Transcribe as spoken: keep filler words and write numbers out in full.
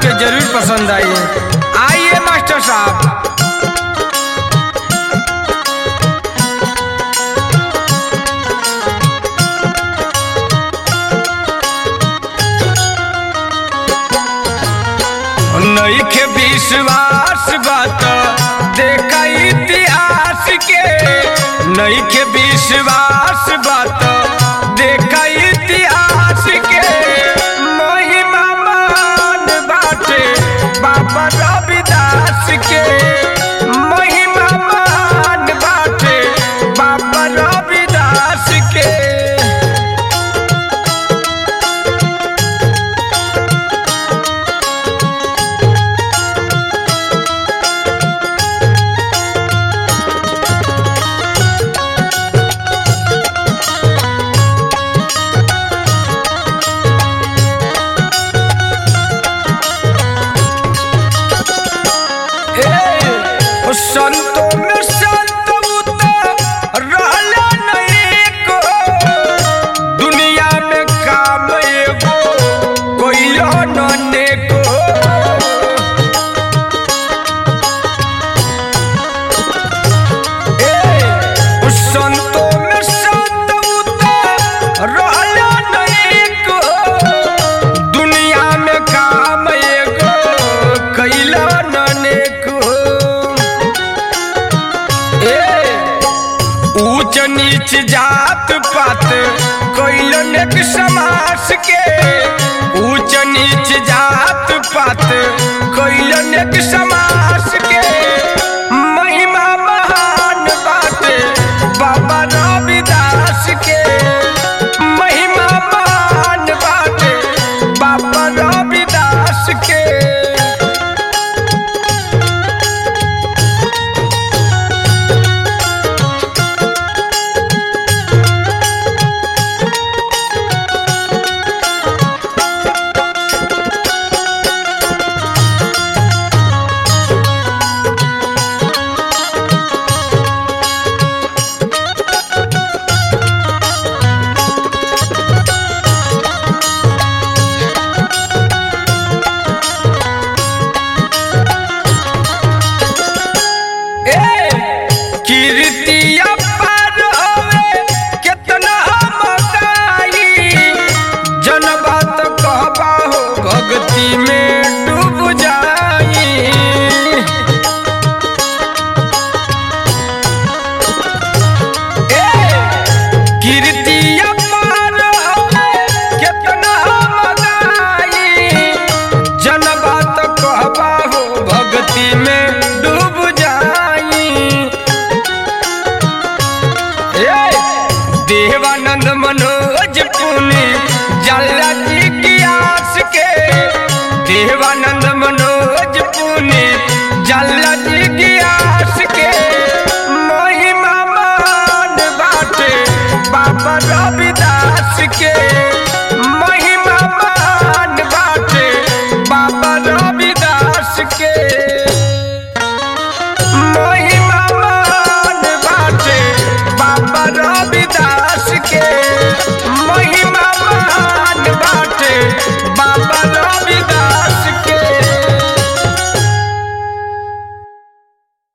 आपके जरूर पसंद आई। आइए मास्टर साहब। नइखे विश्वास बात देखा इतिहास के, नइखे विश्वास बात देखा इतिहास के। महिमा मान बाटे बाबा रविदास के, महिमा मान बाटे बाबा रविदास के। संतों में संत रहला नहीं को, दुनिया में काम एगो कोई नने को। संतों में संत रहला नहीं को, दुनिया में काम एगो कैला नने को। ऊंच नीच जात पात कोइलन एक समास के, ऊंच नीच जात पात कोइलन एक समास के। महिमा महान बाटे बाबा रविदास के, महिमा महान बाटे बाबा रविदास के। कीर्तिया पर होवे कितना मकाई, जन बात कहबा हो भक्ति में डूब जाई। कीर्तिया पर होवे कितना मकाई, जन बात कहबा हो भक्ति में डूब जाई। देवानंद मनोज पुनि जल्ला जी की आस के, देवानंद मनोज पुनि जल्ला जी की आस के। महिमा मान बाटे बाबा रविदास के, महिमा मान बाटे बाबा रविदास के। महिमा मान बाटे बाबा रविदास के, महिमा